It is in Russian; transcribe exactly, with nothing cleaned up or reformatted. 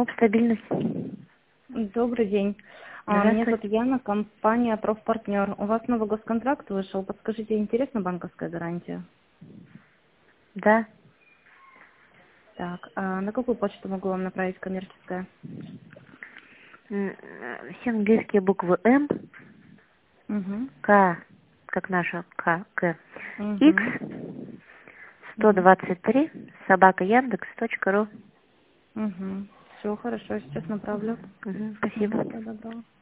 МОП «Стабильность». Добрый день. А, Меня зовут Яна, компания «Профпартнер». У вас новый госконтракт вышел. Подскажите, интересна банковская гарантия? Да. Так, а на какую почту могу вам направить коммерческая? М, Все английские буквы М, Угу. К, как наша К, К, Угу. X, сто двадцать три, собака Яндекс точка ру. Угу. Все хорошо, сейчас направлю. Мгм, спасибо. Всего доброго.